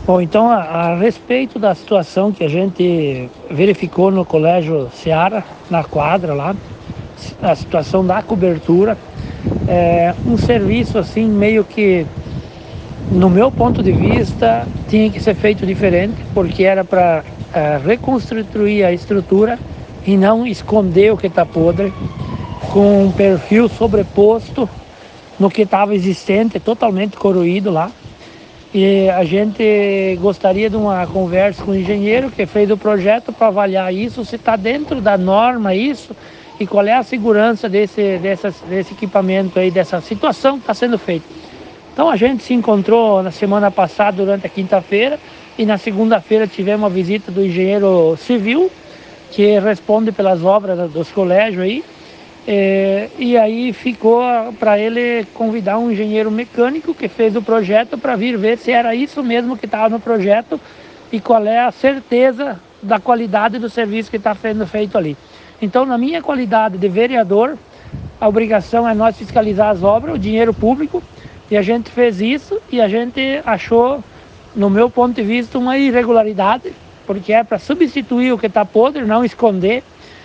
Bom, então, a respeito da situação que a gente verificou no Colégio Seara, na quadra lá, a situação da cobertura, um serviço assim meio que, no meu ponto de vista, tinha que ser feito diferente, porque era para reconstruir a estrutura e não esconder o que está podre, com um perfil sobreposto no que estava existente, totalmente corroído lá. E a gente gostaria de uma conversa com o engenheiro que fez o projeto para avaliar isso, se está dentro da norma isso, e qual é a segurança desse equipamento aí, dessa situação que está sendo feita. Então a gente se encontrou na semana passada, durante a quinta-feira, e na segunda-feira tivemos a visita do engenheiro civil, que responde pelas obras dos colégios aí. E aí ficou para ele convidar um engenheiro mecânico que fez o projeto para vir ver se era isso mesmo que estava no projeto e qual é a certeza da qualidade do serviço que está sendo feito ali. Então, na minha qualidade de vereador, a obrigação é nós fiscalizar as obras, o dinheiro público, e a gente fez isso e a gente achou, no meu ponto de vista, uma irregularidade, porque é para substituir o que está podre, não esconder,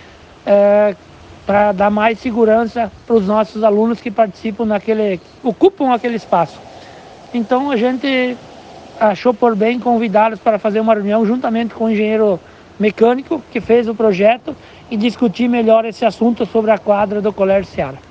para dar mais segurança para os nossos alunos que participam ocupam aquele espaço. Então a gente achou por bem convidá-los para fazer uma reunião juntamente com o engenheiro mecânico que fez o projeto e discutir melhor esse assunto sobre a quadra do Colégio Seara.